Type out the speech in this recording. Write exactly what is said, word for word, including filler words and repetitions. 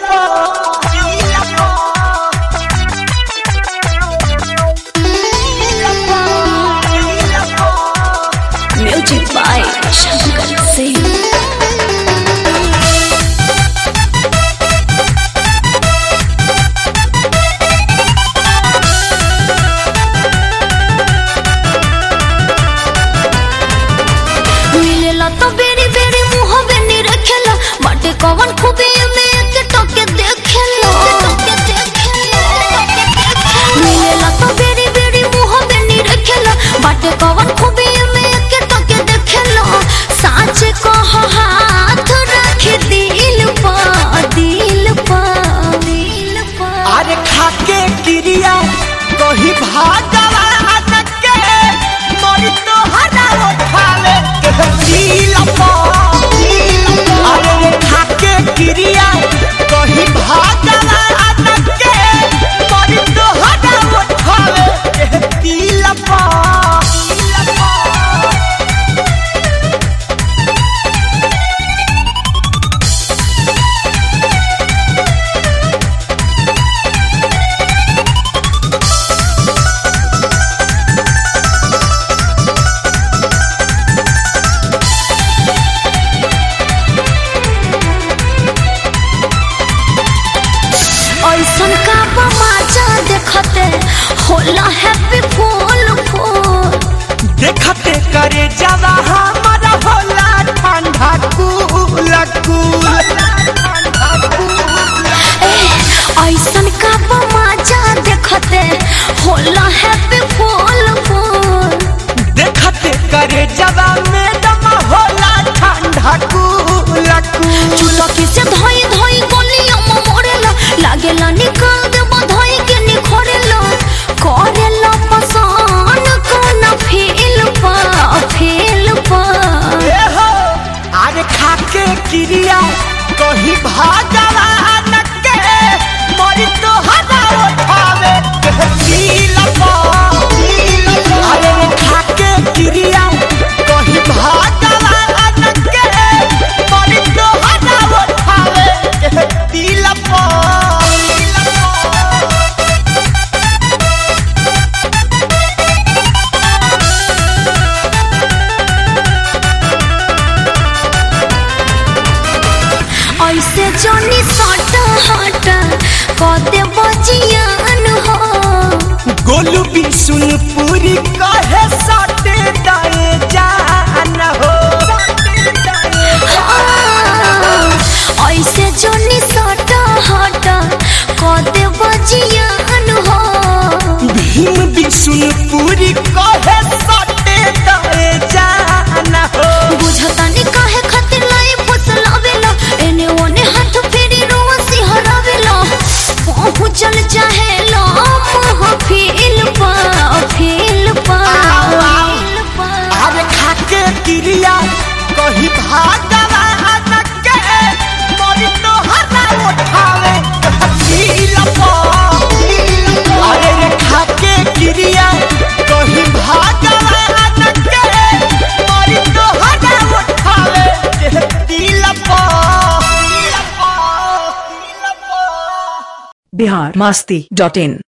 Music by Shankar Singh. मिलेला तो बेरी बेरी मुँह बेनी रखेला बाटे कवन खूबी में एक टोके देखेला मिलेला तो बेरी बेरी मुँह बेनी रखेला बाटे कवन खूबी में एक टोके देखेला साँच कह हाथ रख दिल पा दिल पा दिल पा अरे खाके क्रिया कही भागवान के मोरी तो हरा उठावे के दिल पा अरे खाके क्रिया कही भागवान के मोरी तो हरा उठावे के दिल पा ऐसन का बमाजा देखते होला हैप्पी फूल फूल देखते करे जावा हमारा होला ठंडा कूल कूल ऐसन का बमाजा देखते होला हैप्पी फूल फूल देखते करे जावा मैडम होला ठंडा कूल कूल चुलकी से धोई धोई गोलियां में मोड़ेला लागेला निकाल दे बधाई के निखोरेला करेला पसान कोना फील पा फील पा ए हो अरे खाके क्रिया कही भागवान के मोरी तो हरा उठावे के दिल पा अरे खाके क्रिया कही भागवान के मोरी तो हरा उठावे के दिल पा ऐसे जोनी सट हट कदे बजियान हो गोलू भी सुन पूरी कहे साटे दाए जान हो ऐसे जोनी सट हट कदे बजियान हो भीम भी सुन पूरी कहे साटे दाए जान हो बुझतानी काहे खातिर लाई फुसलावेला एने ओने हाथ फेरी रोआ सिहरावेला पहुँचल चाहेला महफिल पा फील पा अरे खाके क्रिया कही भागवान के मोरी तो हरा उठावे दिल पा अरे खाके क्रिया कही भागवान के मोरी तो हरा उठावे दिल पा बिहार मस्ती डॉट इन